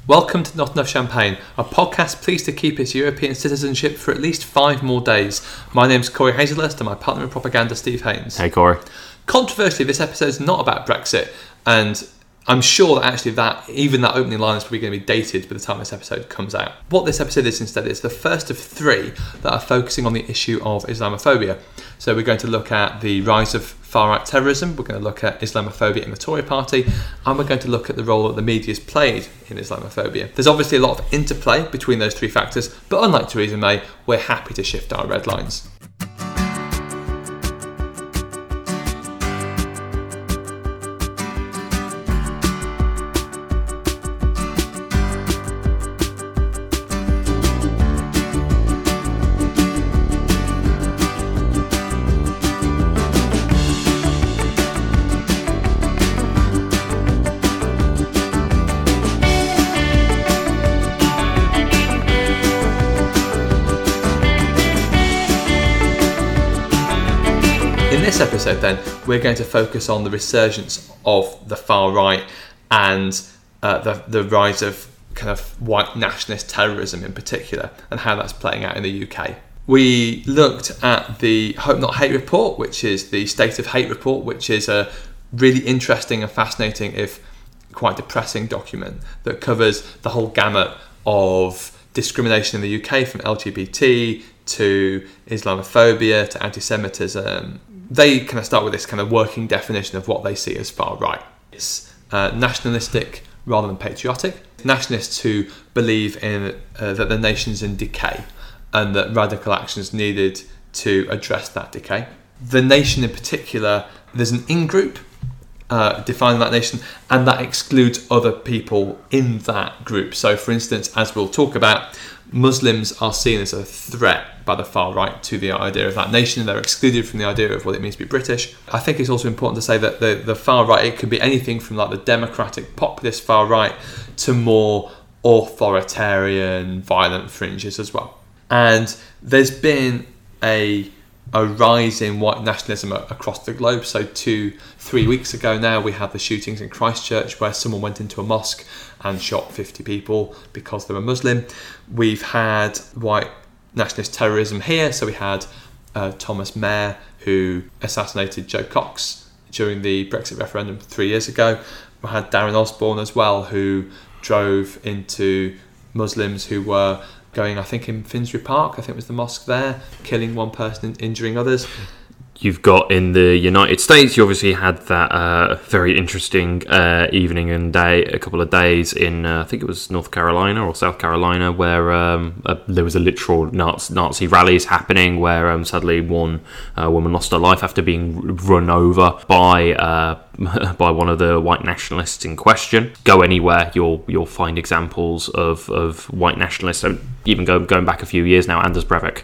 Welcome to Not Enough Champagne, a podcast pleased to keep its European citizenship for at least 5 more days. My name's Corey Hazelhurst and my partner in propaganda, Steve Haynes. Hey, Corey. Controversially, this episode is not about Brexit, and I'm sure that actually that opening line is probably going to be dated by the time this episode comes out. What this episode is instead is the first of 3 that are focusing on the issue of Islamophobia. So we're going to look at the rise of far-right terrorism, we're going to look at Islamophobia in the Tory party, and we're going to look at the role that the media's played in Islamophobia. There's obviously a lot of interplay between those 3 factors, but unlike Theresa May, we're happy to shift our red lines. In this episode then, we're going to focus on the resurgence of the far right and the rise of kind of white nationalist terrorism in particular and how that's playing out in the UK. We looked at the Hope Not Hate report, which is the State of Hate report, which is a really interesting and fascinating, if quite depressing, document that covers the whole gamut of discrimination in the UK, from LGBT to Islamophobia to anti-Semitism. They kind of start with this kind of working definition of what they see as far right. It's nationalistic rather than patriotic. Nationalists who believe in that the nation's in decay and that radical actions needed to address that decay. The nation in particular, there's an in-group defining that nation, and that excludes other people in that group. So, for instance, as we'll talk about, Muslims are seen as a threat by the far right to the idea of that nation. They're excluded from the idea of what it means to be British. I think it's also important to say that the far right, it could be anything from like the democratic populist far right to more authoritarian violent fringes as well. And there's been a rise in white nationalism across the globe. So 2-3 weeks ago now, we had the shootings in Christchurch where someone went into a mosque and shot 50 people because they were Muslim. We've had white nationalist terrorism here. So we had Thomas Mayer, who assassinated Joe Cox during the Brexit referendum 3 years ago. We had Darren Osborne as well, who drove into Muslims who were going, I think, in Finsbury Park, I think was the mosque there, killing one person and injuring others. You've got in the United States, you obviously had that very interesting evening and day, a couple of days in, I think it was North Carolina or South Carolina, where there was a literal Nazi rallies happening, where sadly one woman lost her life after being run over by one of the white nationalists in question. Go anywhere, you'll find examples of white nationalists. Even going back a few years now, Anders Breivik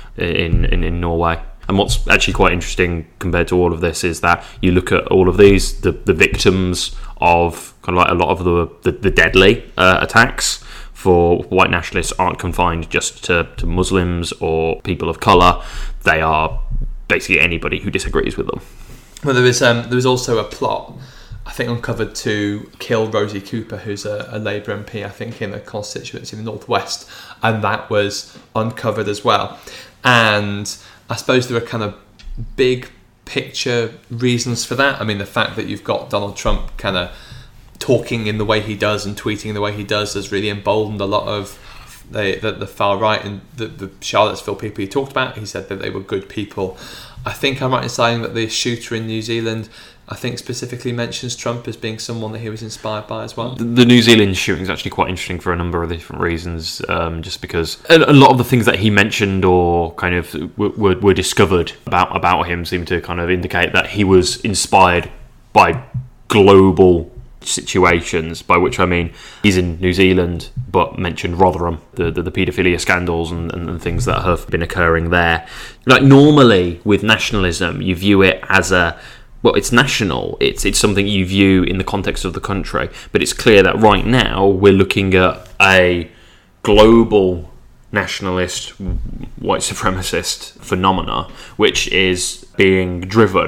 in Norway. And what's actually quite interesting compared to all of this is that you look at all of these, the victims of kind of like a lot of the deadly attacks for white nationalists aren't confined just to Muslims or people of colour. They are basically anybody who disagrees with them. Well, there was also a plot, I think, uncovered to kill Rosie Cooper, who's a Labour MP, I think, in a constituency in the Northwest, and that was uncovered as well. And I suppose there are kind of big picture reasons for that. I mean, the fact that you've got Donald Trump kind of talking in the way he does and tweeting the way he does has really emboldened a lot of the far right and the Charlottesville people he talked about. He said that they were good people. I think I'm right in saying that the shooter in New Zealand, I think, specifically mentions Trump as being someone that he was inspired by as well. The New Zealand shooting is actually quite interesting for a number of different reasons, just because a lot of the things that he mentioned or kind of were discovered about him seem to kind of indicate that he was inspired by global situations, by which I mean he's in New Zealand but mentioned Rotherham, the paedophilia scandals and things that have been occurring there. Like, normally with nationalism you view it as it's national, it's something you view in the context of the country, but it's clear that right now we're looking at a global nationalist white supremacist phenomena which is being driven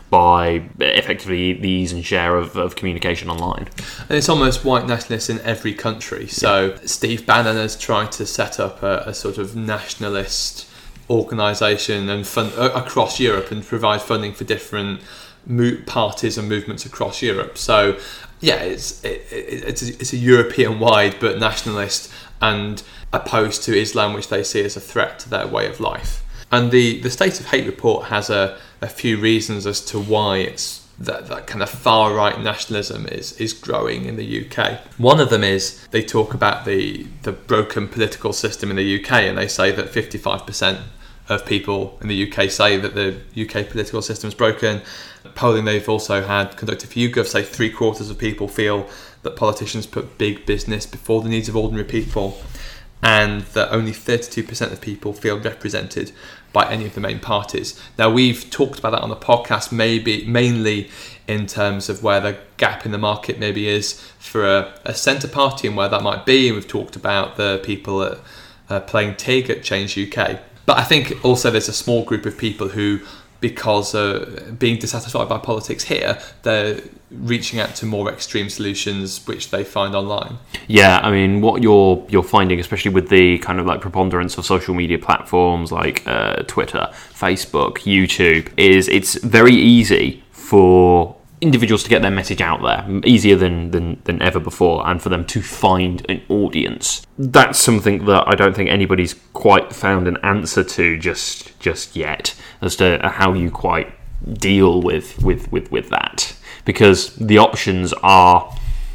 by effectively the ease and share of communication online. And it's almost white nationalists in every country. So Steve Bannon has tried to set up a sort of nationalist organisation and fund across Europe and provide funding for different parties and movements across Europe. So yeah, it's a European-wide but nationalist and opposed to Islam, which they see as a threat to their way of life. And the State of Hate report has a few reasons as to why it's that kind of far-right nationalism is growing in the UK. One of them is they talk about the broken political system in the UK, and they say that 55% of people in the UK say that the UK political system is broken. Polling they've also had conducted for YouGov say 3/4 of people feel that politicians put big business before the needs of ordinary people, and that only 32% of people feel represented by any of the main parties. Now, we've talked about that on the podcast, mainly in terms of where the gap in the market maybe is for a centre party and where that might be. And we've talked about the people playing TIG at Change UK. But I think also there's a small group of people who, because being dissatisfied by politics here, they're reaching out to more extreme solutions which they find online. Yeah, I mean, what you're finding, especially with the kind of like preponderance of social media platforms like Twitter, Facebook, YouTube, is it's very easy for individuals to get their message out there, easier than ever before, and for them to find an audience. That's something that I don't think anybody's quite found an answer to just yet, as to how you quite deal with that. Because the options are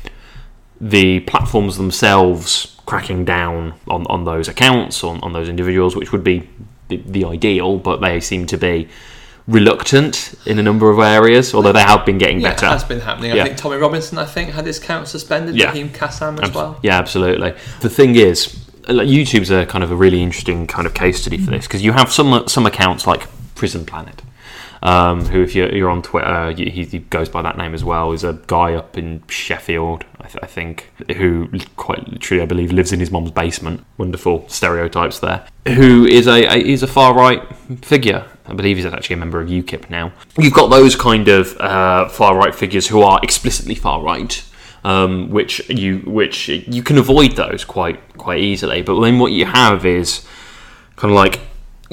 the platforms themselves cracking down on those accounts, on those individuals, which would be the ideal, but they seem to be reluctant in a number of areas, although they have been getting better. It has been happening. I think Tommy Robinson, had his account suspended. Raheem Kassam as well. Yeah, absolutely. The thing is, YouTube's a kind of a really interesting kind of case study for this, because you have some accounts like Prison Planet, who, if you're on Twitter, he goes by that name as well. He's a guy up in Sheffield, I think, who quite literally, I believe, lives in his mom's basement. Wonderful stereotypes there. Who is a far right figure. I believe he's actually a member of UKIP now. You've got those kind of far right figures who are explicitly far right, which you can avoid those quite easily. But then what you have is kind of like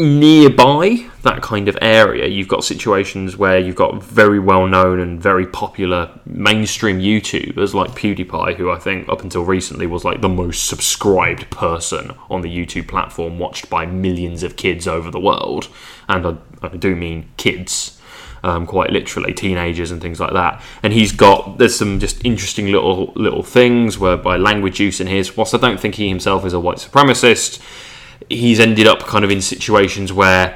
nearby that kind of area, you've got situations where you've got very well-known and very popular mainstream YouTubers like PewDiePie, who I think up until recently was like the most subscribed person on the YouTube platform, watched by millions of kids over the world, and I do mean kids, quite literally, teenagers and things like that. And there's some just interesting little things whereby language use in his, whilst I don't think he himself is a white supremacist, he's ended up kind of in situations where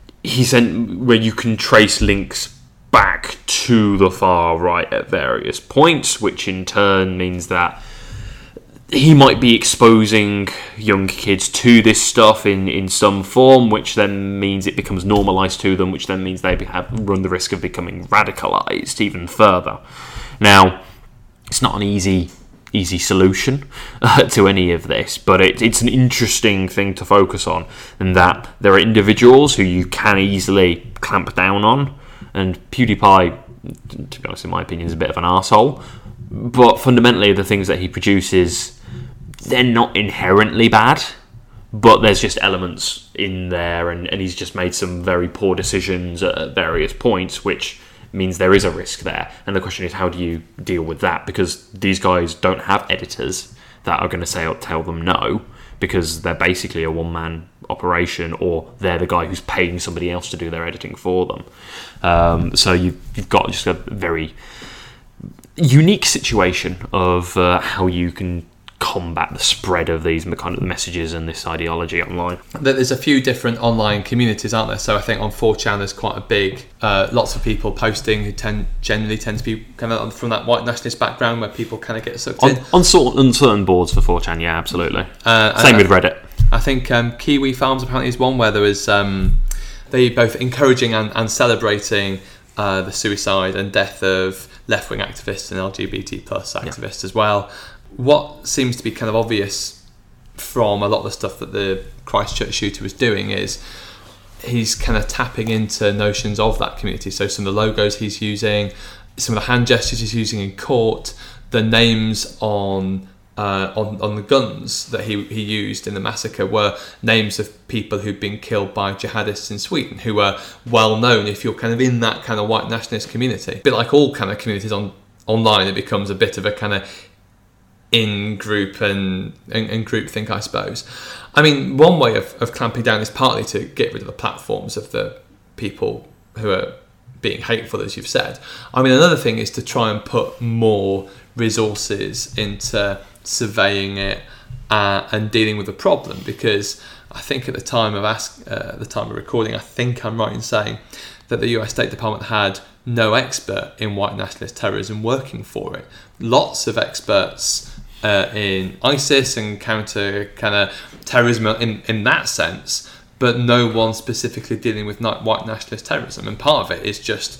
where you can trace links back to the far right at various points, which in turn means that he might be exposing young kids to this stuff in some form, which then means it becomes normalised to them, which then means they run the risk of becoming radicalised even further. Now, it's not an easy solution to any of this, but it's an interesting thing to focus on, and that there are individuals who you can easily clamp down on, and PewDiePie, to be honest, in my opinion, is a bit of an arsehole, but fundamentally the things that he produces, they're not inherently bad, but there's just elements in there, and he's just made some very poor decisions at various points, which means there is a risk there. And the question is, how do you deal with that? Because these guys don't have editors that are going to tell them no, because they're basically a one-man operation, or they're the guy who's paying somebody else to do their editing for them. So you've got just a very unique situation of how you can combat the spread of these kind of messages and this ideology online. There's a few different online communities, aren't there? So I think on 4chan there's quite a big, lots of people posting who generally tend to be kind of from that white nationalist background, where people kind of get sucked in. On certain boards for 4chan, yeah, absolutely. Same with Reddit. I think Kiwi Farms apparently is one where there was they both encouraging and celebrating the suicide and death of left-wing activists and LGBT plus activists as well. What seems to be kind of obvious from a lot of the stuff that the Christchurch shooter was doing is he's kind of tapping into notions of that community. So some of the logos he's using, some of the hand gestures he's using in court, the names on the guns that he used in the massacre were names of people who'd been killed by jihadists in Sweden, who were well known if you're kind of in that kind of white nationalist community. A bit like all kind of communities online, it becomes a bit of a kind of in-group and groupthink, I suppose. I mean, one way of clamping down is partly to get rid of the platforms of the people who are being hateful, as you've said. I mean, another thing is to try and put more resources into surveying it and dealing with the problem, because I think at the time of recording, I think I'm right in saying that the US State Department had no expert in white nationalist terrorism working for it. Lots of experts in ISIS and counter kind of terrorism in that sense, but no one specifically dealing with white nationalist terrorism. And part of it is just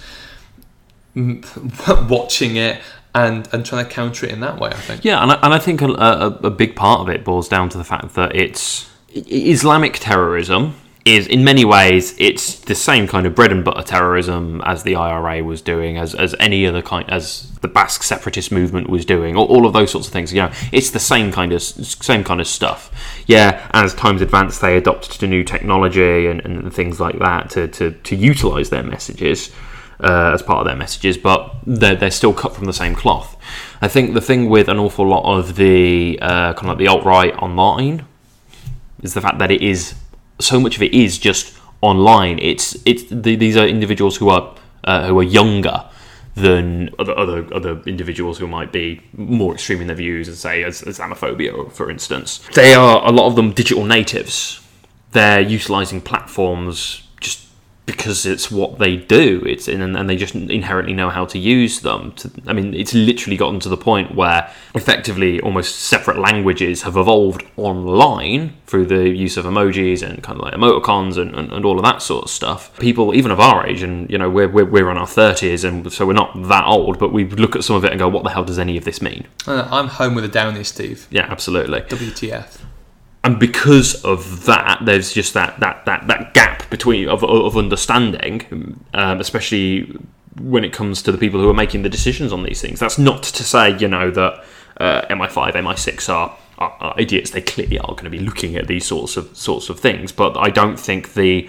watching it and trying to counter it in that way, I think. Yeah, and I think a big part of it boils down to the fact that it's Islamic terrorism is, in many ways, it's the same kind of bread and butter terrorism as the IRA was doing, as any other kind, as the Basque separatist movement was doing, all of those sorts of things. You know, it's the same kind of stuff. Yeah, as times advance, they adopted new technology and things like that to utilise their messages. As part of their messages, but they're still cut from the same cloth. I think the thing with an awful lot of the kind of like the alt-right online is the fact that it is so much of it is just online. These are individuals who are younger than other individuals who might be more extreme in their views, and say as Islamophobia, for instance. They are, a lot of them, digital natives. They're utilising platforms because it's what they do. And they just inherently know how to use them. It's literally gotten to the point where effectively almost separate languages have evolved online through the use of emojis and kind of like emoticons and all of that sort of stuff. People even of our age, and you know, we're in our 30s, and so we're not that old, but we look at some of it and go, what the hell does any of this mean? I'm home with a downy, Steve. Yeah, absolutely. WTF. And because of that, there's just that gap between of understanding, especially when it comes to the people who are making the decisions on these things. That's not to say, you know, that MI5, MI6 are idiots. They clearly are going to be looking at these sorts of things. But I don't think the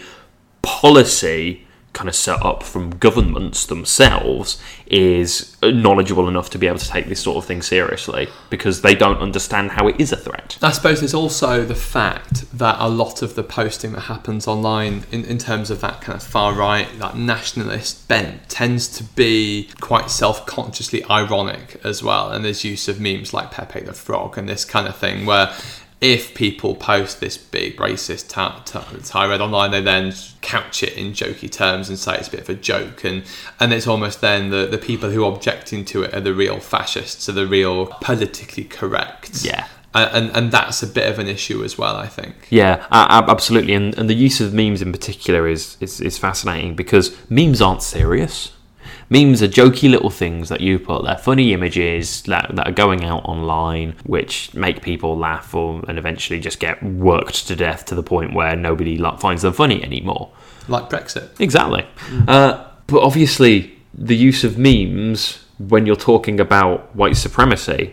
policy kind of set up from governments themselves is knowledgeable enough to be able to take this sort of thing seriously, because they don't understand how it is a threat. I suppose there's also the fact that a lot of the posting that happens online in terms of that kind of far right, that nationalist bent, tends to be quite self-consciously ironic as well, and there's use of memes like Pepe the Frog and this kind of thing, where if people post this big racist tirade online, they then couch it in jokey terms and say it's a bit of a joke, and it's almost then the people who are objecting to it are the real fascists, are the real politically correct. Yeah. And that's a bit of an issue as well, I think. Yeah, absolutely. And the use of memes in particular is fascinating, because memes aren't serious. Memes are jokey little things that you put there, funny images that are going out online, which make people laugh and eventually just get worked to death to the point where nobody finds them funny anymore. Like Brexit. Exactly. But obviously, the use of memes when you're talking about white supremacy,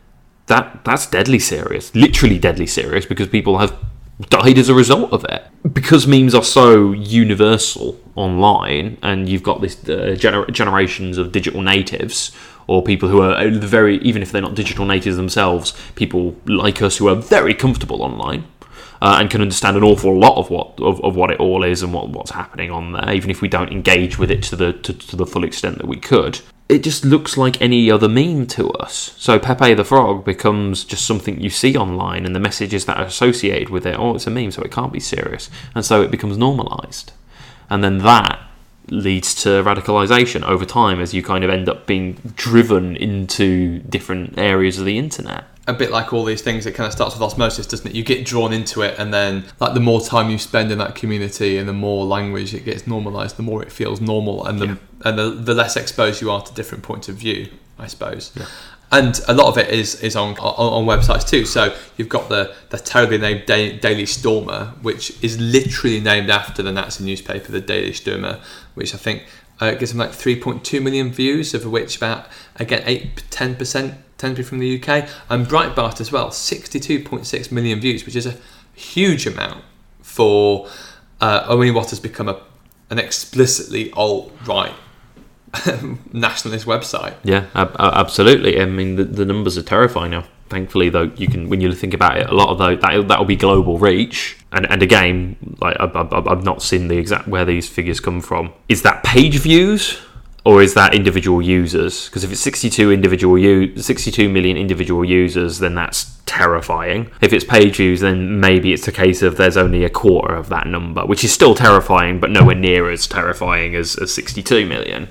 that's deadly serious, literally deadly serious, because people have died as a result of it. Because memes are so universal online, and you've got this generations of digital natives, or people who are even if they're not digital natives themselves, people like us who are very comfortable online and can understand an awful lot of what it all is and what's happening on there, even if we don't engage with it to the full extent that we could. It just looks like any other meme to us. So Pepe the Frog becomes just something you see online, and the messages that are associated with it, it's a meme, so it can't be serious. And so it becomes normalised. And then that leads to radicalisation over time, as you kind of end up being driven into different areas of the internet. A bit like all these things, it kind of starts with osmosis, doesn't it? You get drawn into it, and then like the more time you spend in that community and the more language it gets normalised, the more it feels normal, and the less exposed you are to different points of view, I suppose. Yeah. And a lot of it is on websites too. So you've got the terribly named Daily Stormer, which is literally named after the Nazi newspaper, the Daily Stürmer, which I think gives them like 3.2 million views, of which about, again, 8-10% tend to be from the UK. And Breitbart as well, 62.6 million views, which is a huge amount for only what has become an explicitly alt-right nationalist website. Yeah, absolutely. I mean, the numbers are terrifying now. Thankfully, though, you can, when you think about it, a lot of that'll be global reach. And again, like I've not seen the exact where these figures come from. Is that page views or is that individual users? Because if it's 62 million individual users, then that's terrifying. If it's page views, then maybe it's a case of there's only a quarter of that number, which is still terrifying, but nowhere near as terrifying as 62 million.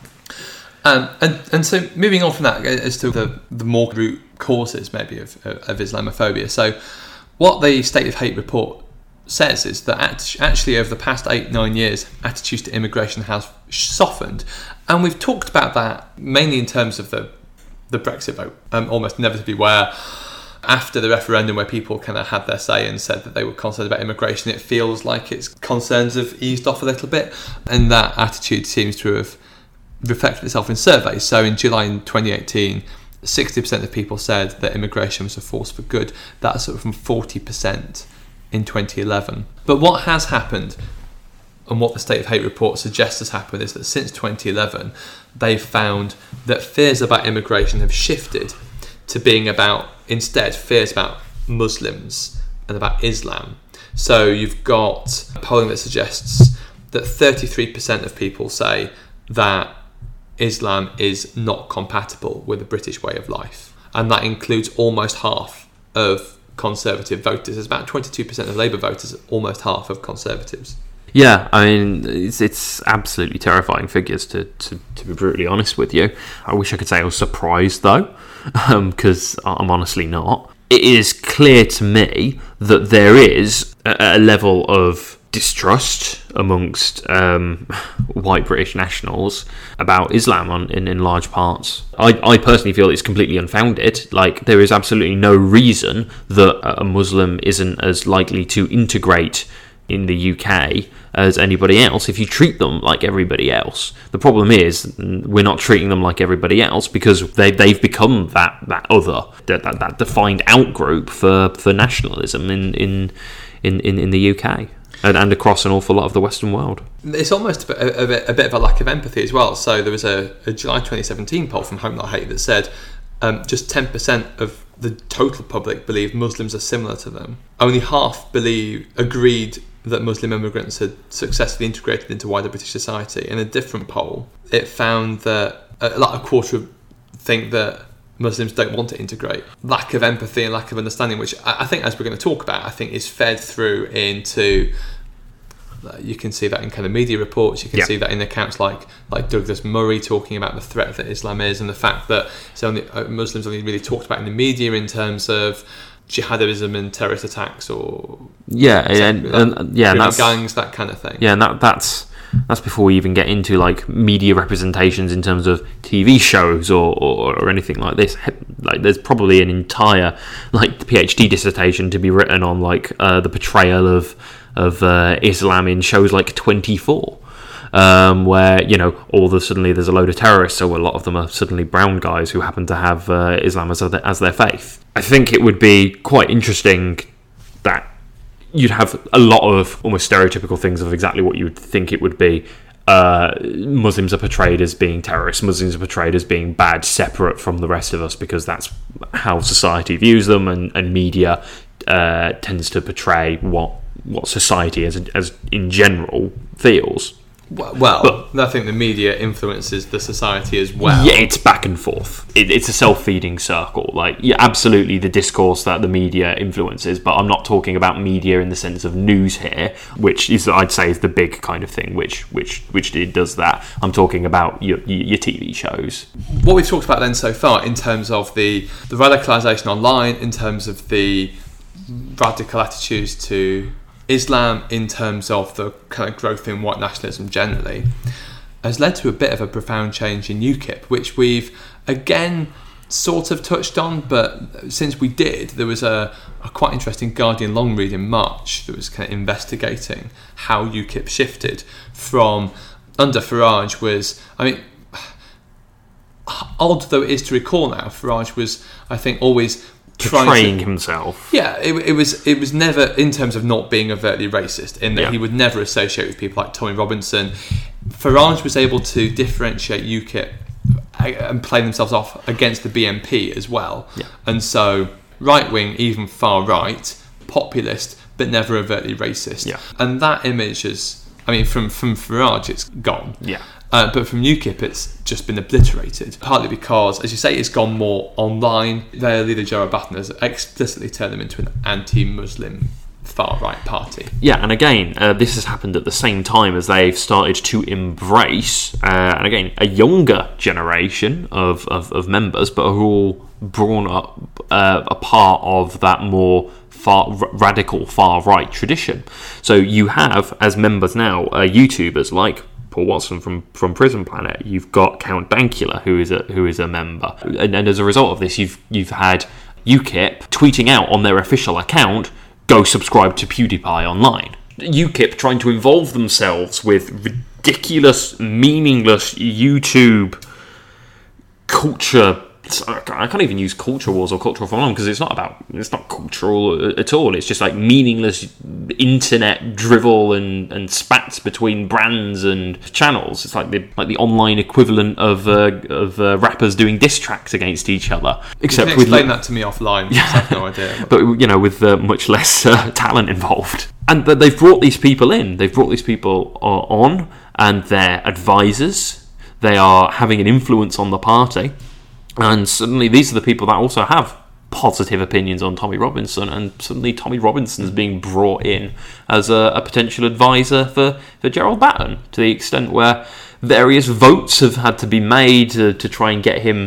And so moving on from that as to the more root causes maybe of Islamophobia. So what the State of Hate report says is that actually over the past 8-9 years, attitudes to immigration has softened. And we've talked about that mainly in terms of the Brexit vote, almost inevitably, where after the referendum where people kind of had their say and said that they were concerned about immigration, it feels like its concerns have eased off a little bit. And that attitude seems to have reflected itself in surveys. So in July 2018, 60% of people said that immigration was a force for good. That's sort of from 40% in 2011. But what has happened, and what the State of Hate report suggests has happened, is that since 2011, they've found that fears about immigration have shifted to being about, instead, fears about Muslims and about Islam. So you've got polling that suggests that 33% of people say that Islam is not compatible with the British way of life. And that includes almost half of Conservative voters. There's about 22% of Labour voters, almost half of Conservatives. Yeah, I mean, it's absolutely terrifying figures, to be brutally honest with you. I wish I could say I was surprised, though, because I'm honestly not. It is clear to me that there is a level of distrust amongst white British nationals about Islam in large parts. I personally feel it's completely unfounded. Like, there is absolutely no reason that a Muslim isn't as likely to integrate in the UK as anybody else if you treat them like everybody else. The problem is we're not treating them like everybody else because they've become that other, that defined outgroup for nationalism in the UK. And across an awful lot of the Western world. It's almost a bit of a lack of empathy as well. So there was a July 2017 poll from Home Not Hate that said just 10% of the total public believe Muslims are similar to them. Only half agreed that Muslim immigrants had successfully integrated into wider British society. In a different poll, it found that a quarter think that Muslims don't want to integrate. Lack of empathy and lack of understanding, which I think, as we're going to talk about, I think is fed through into... You can see that in kind of media reports. You can see that in accounts like Douglas Murray talking about the threat that Islam is, and the fact that it's only Muslims only really talked about in the media in terms of jihadism and terrorist attacks, or gangs, that kind of thing. Yeah, and that's before we even get into like media representations in terms of TV shows or anything like this. Like, there's probably an entire like PhD dissertation to be written on like the portrayal of Islam in shows like 24, where, you know, all of a sudden there's a load of terrorists, so a lot of them are suddenly brown guys who happen to have Islam as their faith. I think it would be quite interesting that you'd have a lot of almost stereotypical things of exactly what you would think it would be. Muslims are portrayed as being terrorists, Muslims are portrayed as being bad, separate from the rest of us, because that's how society views them, and media tends to portray what society as in general feels. Well, I think the media influences the society as well. Yeah, it's back and forth. It's a self-feeding circle. Like, yeah, absolutely the discourse that the media influences, but I'm not talking about media in the sense of news here, which is, I'd say, is the big kind of thing, which it does that. I'm talking about your TV shows. What we've talked about then so far in terms of the radicalisation online, in terms of the radical attitudes to Islam, in terms of the kind of growth in white nationalism generally, has led to a bit of a profound change in UKIP, which we've again sort of touched on, but since we did, there was a quite interesting Guardian long read in March that was kind of investigating how UKIP shifted from under Farage was, I mean, odd though it is to recall now, Farage was, I think, always portraying himself. Yeah, it was never in terms of not being overtly racist, in that he would never associate with people like Tommy Robinson. Farage was able to differentiate UKIP and play themselves off against the BNP as well. Yeah. And so right wing, even far right, populist, but never overtly racist. Yeah. And that image is, I mean, from Farage, it's gone. Yeah. But from UKIP, it's just been obliterated. Partly because, as you say, it's gone more online. Their leader, Gerard Batten, has explicitly turned them into an anti-Muslim far-right party. Yeah, and again, this has happened at the same time as they've started to embrace, and again, a younger generation of members, but are all brought up a part of that more radical far-right tradition. So you have, as members now, YouTubers like Paul Watson from Prison Planet. You've got Count Dankula, who is a member, and as a result of this, you've had UKIP tweeting out on their official account, "Go subscribe to PewDiePie online." UKIP trying to involve themselves with ridiculous, meaningless YouTube culture. I can't even use culture wars or cultural phenomenon because it's not cultural at all. It's just like meaningless internet drivel and spats between brands and channels. It's like the online equivalent of rappers doing diss tracks against each other. Except you can explain that to me offline. Because I have no idea. But with much less talent involved. And they've brought these people in. They've brought these people on, and they're advisors. They are having an influence on the party. And suddenly these are the people that also have positive opinions on Tommy Robinson, and suddenly Tommy Robinson's being brought in as a potential advisor for Gerald Batten, to the extent where various votes have had to be made to try and get him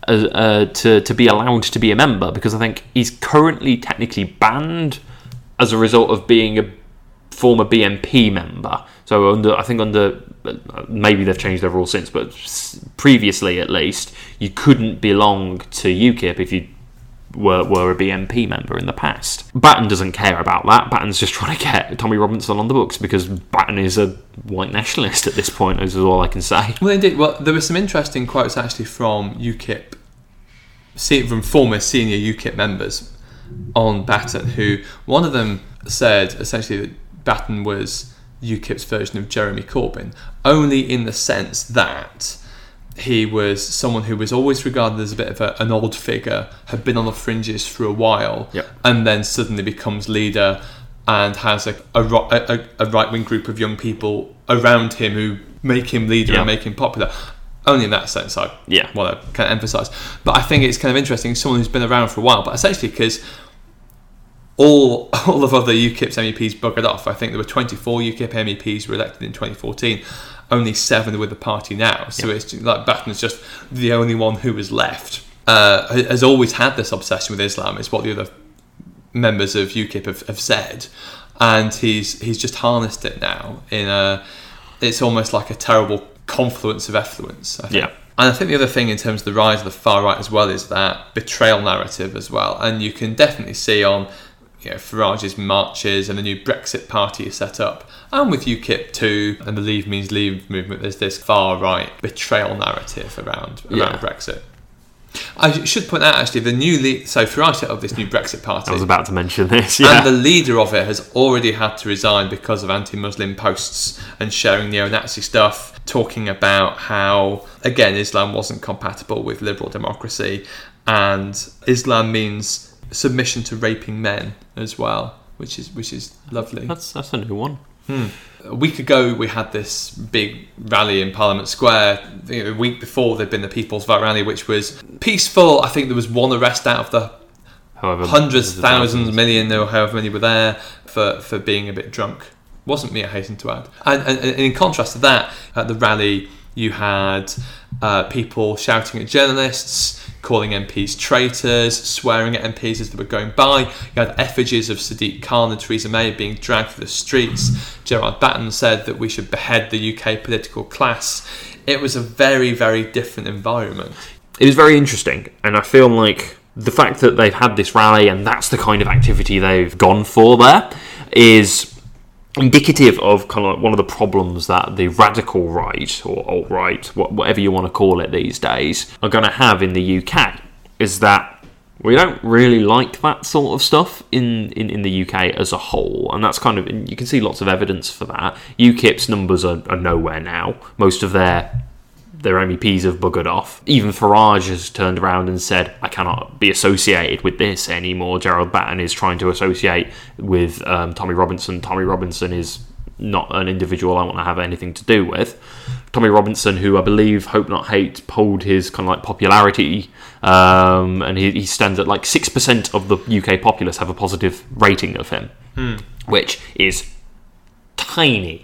to be allowed to be a member, because I think he's currently technically banned as a result of being a former BNP member. So under maybe they've changed their rules since, but previously at least, you couldn't belong to UKIP if you were a BNP member in the past. Batten doesn't care about that. Batten's just trying to get Tommy Robinson on the books because Batten is a white nationalist at this point, is all I can say. Well, indeed. Well, there were some interesting quotes actually from UKIP, from former senior UKIP members on Batten, who one of them said essentially that Batten was UKIP's version of Jeremy Corbyn, only in the sense that he was someone who was always regarded as a bit of an odd figure, had been on the fringes for a while, and then suddenly becomes leader and has a right-wing group of young people around him who make him leader and make him popular. Only in that sense I want to kind of emphasise. But I think it's kind of interesting, someone who's been around for a while, but essentially because all of other UKIP's MEPs buggered off. I think there were 24 UKIP MEPs were elected in 2014. Only 7 are with the party now. So it's like Batten's just the only one who was left. Has always had this obsession with Islam. It's what the other members of UKIP have said, and he's just harnessed it now. It's almost like a terrible confluence of effluence, I think. Yeah. And I think the other thing in terms of the rise of the far right as well is that betrayal narrative as well. And you can definitely see on Farage's marches and the new Brexit party is set up, and with UKIP too, and the Leave Means Leave movement, there's this far right betrayal narrative around Brexit. I should point out actually the new so Farage set up this new Brexit party. I was about to mention this, and the leader of it has already had to resign because of anti-Muslim posts and sharing neo-Nazi stuff, talking about how again Islam wasn't compatible with liberal democracy, and Islam means submission to raping men as well, which is lovely. That's a new one. A week ago we had this big rally in Parliament Square. A week before there'd been the People's Vote rally, which was peaceful. I think there was one arrest out of the hundreds, thousands, million, or however many were there for being a bit drunk. Wasn't me, I hasten to add. And in contrast to that, at the rally you had people shouting at journalists, calling MPs traitors, swearing at MPs as they were going by. You had effigies of Sadiq Khan and Theresa May being dragged through the streets. Gerard Batten said that we should behead the UK political class. It was a very, very different environment. It was very interesting, and I feel like the fact that they've had this rally and that's the kind of activity they've gone for there is indicative of kind of like one of the problems that the radical right, or alt-right, whatever you want to call it these days, are going to have in the UK, is that we don't really like that sort of stuff in the UK as a whole, and that's kind of, you can see lots of evidence for that. UKIP's numbers are nowhere now. Most of their MEPs have buggered off. Even Farage has turned around and said, I cannot be associated with this anymore. Gerald Batten is trying to associate with Tommy Robinson. Tommy Robinson is not an individual I want to have anything to do with. Tommy Robinson, who I believe Hope Not Hate polled his kind of like popularity, and he stands at like 6% of the UK populace have a positive rating of him, which is tiny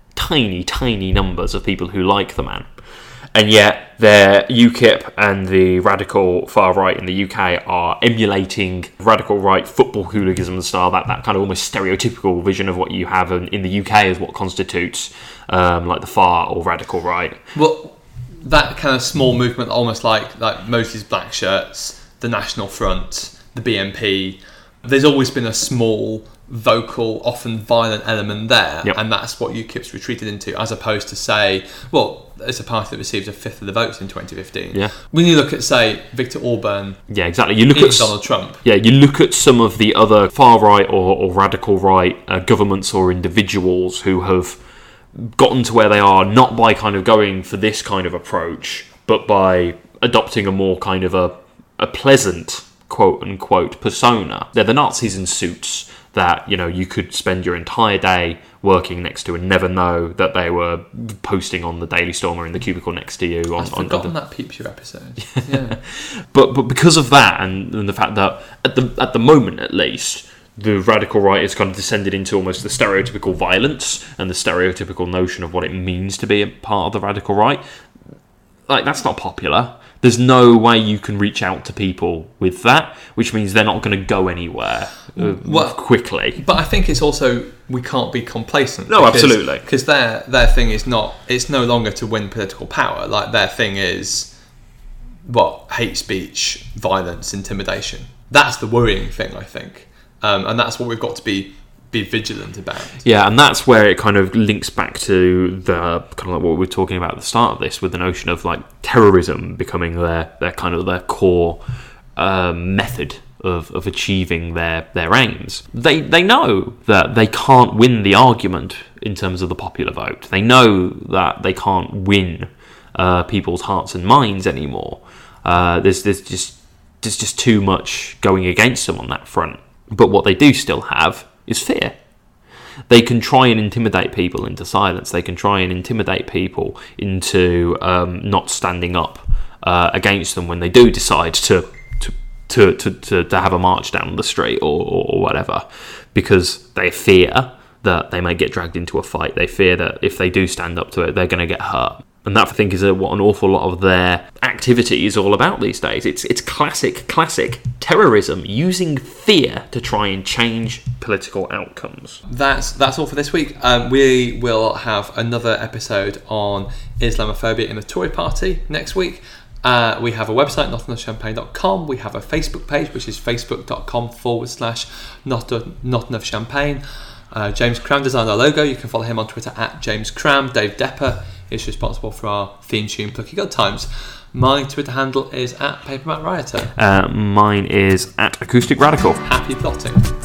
numbers of people who like the man. And yet, their UKIP and the radical far right in the UK are emulating radical right football hooliganism style, that kind of almost stereotypical vision of what you have in the UK as what constitutes like the far or radical right. Well, that kind of small movement, almost like Moses Black Shirts, the National Front, the BNP, there's always been a small, vocal, often violent element there, and that's what UKIP's retreated into, as opposed to, say, well, it's a party that received a fifth of the votes in 2015. Yeah. When you look at, say, Viktor Orban, yeah, exactly. You look at Donald Trump. Yeah, you look at some of the other far right or radical right governments or individuals who have gotten to where they are, not by kind of going for this kind of approach, but by adopting a more kind of a pleasant, quote unquote, persona. They're the Nazis in suits that, you know, you could spend your entire day working next to and never know that they were posting on the Daily Stormer in the cubicle next to you. I've forgotten that Peeps Your episode. Yeah. but because of that and the fact that at the moment at least, the radical right has kind of descended into almost the stereotypical violence and the stereotypical notion of what it means to be a part of the radical right. Like, that's not popular. There's no way you can reach out to people with that, which means they're not going to go anywhere quickly. But I think it's also, we can't be complacent. No, absolutely. Because their thing is not, it's no longer to win political power. Like, their thing is, hate speech, violence, intimidation. That's the worrying thing, I think. And that's what we've got to be vigilant about. Yeah, and that's where it kind of links back to the kind of like what we were talking about at the start of this, with the notion of like terrorism becoming their kind of their core method of achieving their aims. They know that they can't win the argument in terms of the popular vote. They know that they can't win people's hearts and minds anymore. There's just too much going against them on that front. But what they do still have is fear. They can try and intimidate people into silence. They can try and intimidate people into not standing up against them when they do decide to have a march down the street or whatever, because they fear that they may get dragged into a fight. They fear that if they do stand up to it, they're going to get hurt. And that, I think, is what an awful lot of their activity is all about these days. It's classic terrorism, using fear to try and change political outcomes. That's all for this week. We will have another episode on Islamophobia in the Tory party next week. We have a website, notenoughchampagne.com. We have a Facebook page, which is facebook.com/notenoughchampagne. James Cram designed our logo. You can follow him on Twitter at James Cram. Dave Depper is responsible for our theme tune, Plucky Good Times. My Twitter handle is at Paperback Rioter. Mine is at Acoustic Radical. Happy plotting.